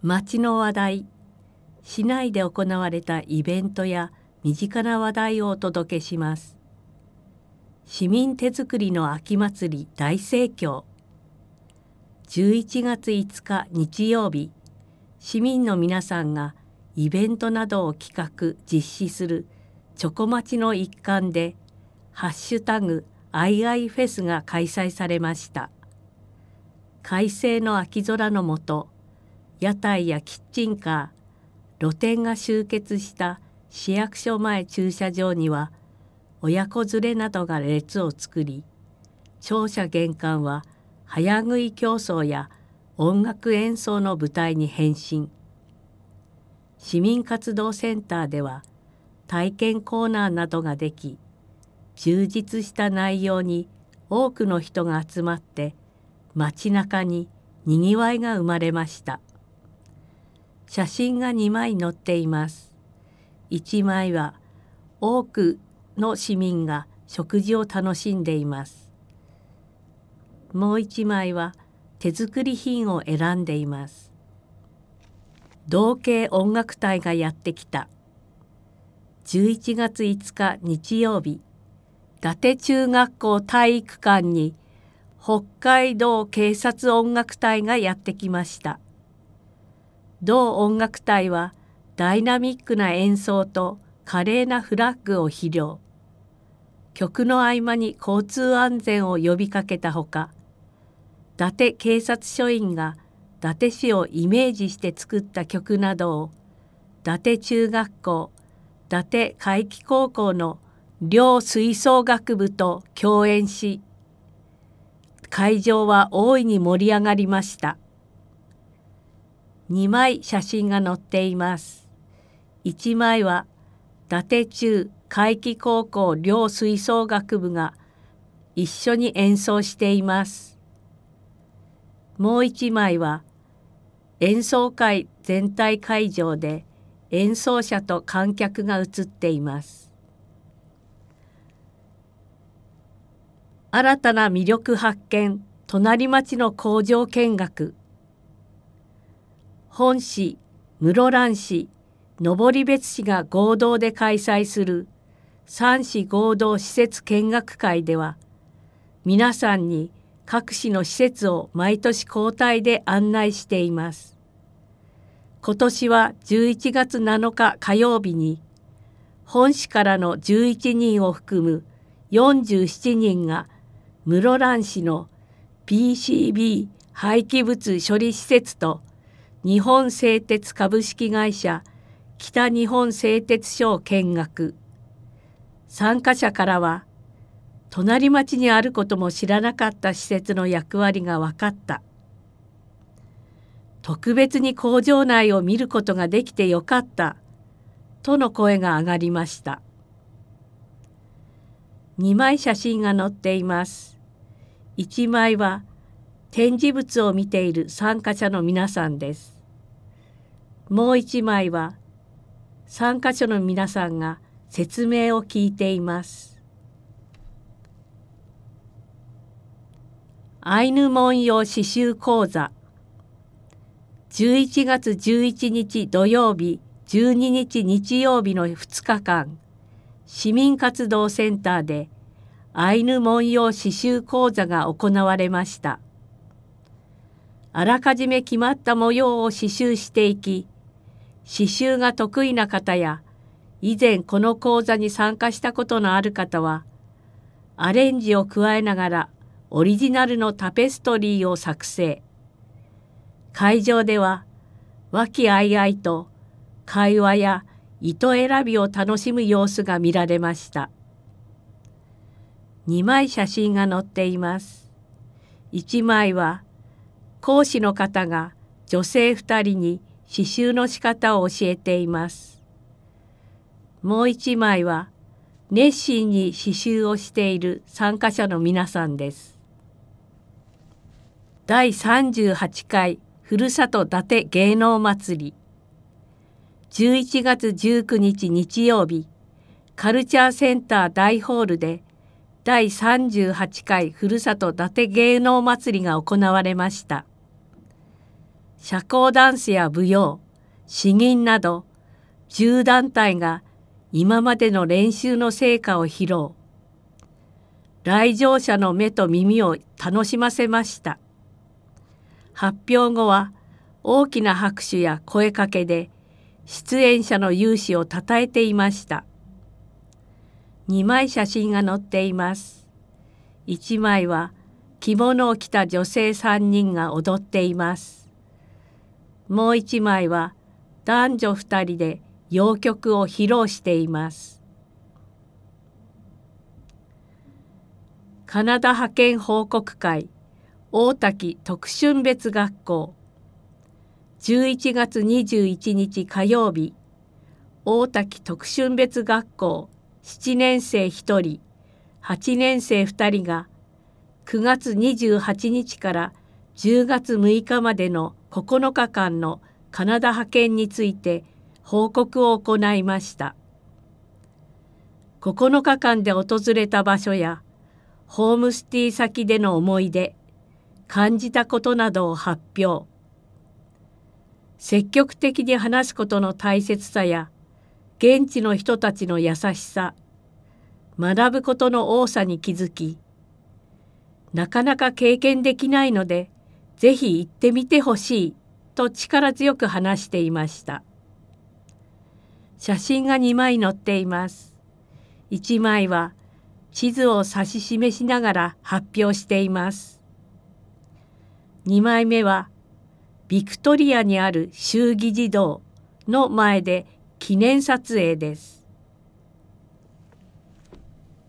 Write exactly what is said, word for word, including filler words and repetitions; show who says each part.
Speaker 1: 町の話題、市内で行われたイベントや身近な話題をお届けします。市民手作りの秋祭り大盛況。じゅういちがついつか日曜日、市民の皆さんがイベントなどを企画実施するチョコ町の一環でハッシュタグアイアイフェスが開催されました。快晴の秋空の下、屋台やキッチンカー、露店が集結した市役所前駐車場には親子連れなどが列を作り、庁舎玄関は早食い競争や音楽演奏の舞台に変身。市民活動センターでは体験コーナーなどができ、充実した内容に多くの人が集まって街中ににぎわいが生まれました。写真がにまい載っています。いちまいは多くの市民が食事を楽しんでいます。もういちまいは手作り品を選んでいます。同系音楽隊がやってきた。じゅういちがついつか日曜日、伊達中学校体育館に北海道警察音楽隊がやってきました。同音楽隊はダイナミックな演奏と華麗なフラッグを披露。曲の合間に交通安全を呼びかけたほか、伊達警察署員が伊達市をイメージして作った曲などを伊達中学校、伊達海輝高校の両吹奏楽部と共演し、会場は大いに盛り上がりました。にまい写真が載っています。いちまいは伊達中海輝高校両吹奏楽部が一緒に演奏しています。もういちまいは演奏会全体会場で演奏者と観客が写っています。新たな魅力発見、隣町の工場見学。本市、室蘭市、登別市が合同で開催する三市合同施設見学会では、皆さんに各市の施設を毎年交代で案内しています。今年はじゅういちがつなのか火曜日に、本市からのじゅういちにんを含むよんじゅうななにんが室蘭市の ピーシービー 廃棄物処理施設と日本製鉄株式会社北日本製鉄所を見学。参加者からは、隣町にあることも知らなかった施設の役割が分かった。特別に工場内を見ることができてよかった。との声が上がりました。にまい写真が載っています。いちまいは展示物を見ている参加者の皆さんです。もういちまいは参加者の皆さんが説明を聞いています。アイヌ文様刺繍講座。じゅういちがつじゅういちにち土曜日、じゅうににち日曜日のふつかかん、市民活動センターでアイヌ文様刺繍講座が行われました。あらかじめ決まった模様を刺繍していき、刺繍が得意な方や以前この講座に参加したことのある方はアレンジを加えながらオリジナルのタペストリーを作成。会場では和気あいあいと会話や糸選びを楽しむ様子が見られました。にまい写真が載っています。いちまいは講師の方が女性ふたりに刺繍の仕方を教えています。もういちまいは熱心に刺繍をしている参加者の皆さんです。だいさんじゅうはちかいふるさと伊達芸能祭り。じゅういちがつじゅうくにち日曜日、カルチャーセンター大ホールでだいさんじゅうはちかいふるさと伊達芸能祭りが行われました。 社交ダンスや舞踊、詩吟などじゅう団体が今までの練習の成果を披露。来場者の目と耳を楽しませました。発表後は大きな拍手や声かけで出演者の勇姿をたたえていました。にまい写真が載っています。いちまいは着物を着た女性さんにんが踊っています。もういちまいは男女ふたりで謡曲を披露しています。カナダ派遣報告会大滝徳春別学校じゅういちがつにじゅういちにち火曜日、大滝徳春別学校ななねんせいひとり、はちねんせいふたりがくがつにじゅうはちにちからじゅうがつむいかまでのここのかかんのカナダ派遣について報告を行いました。ここのかかんで訪れた場所やホームステイ先での思い出、感じたことなどを発表。積極的に話すことの大切さや現地の人たちの優しさ、学ぶことの多さに気づき、なかなか経験できないのでぜひ行ってみてほしいと力強く話していました。写真がにまい載っています。いちまいは地図を指し示しながら発表しています。にまいめはビクトリアにある州議事堂の前で記念撮影です。